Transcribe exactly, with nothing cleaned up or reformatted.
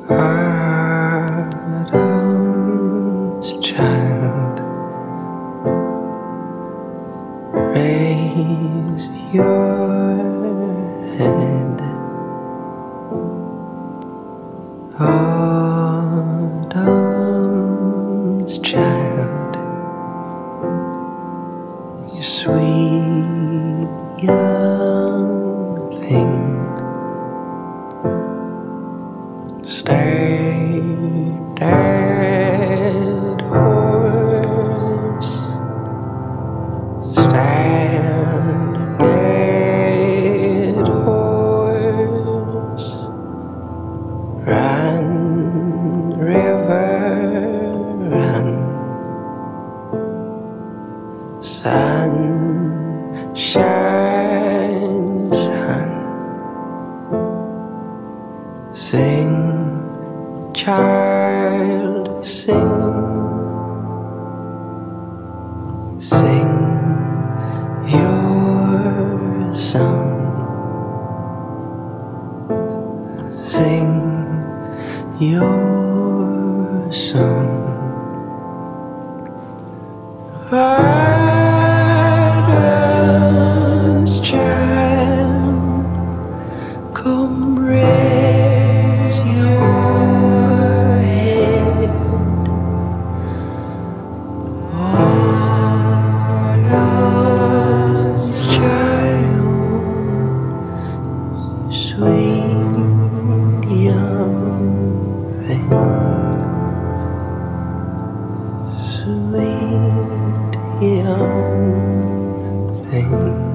Adam's child, raise your head. Autumn's child, you sweet young thing, stay dead horse, stand dead horse, run river run, sun shine sun, sing child sing, sing your song, sing your song. Adam's child, come raise your head. Adam's child, sweet young thing, sweet young thing.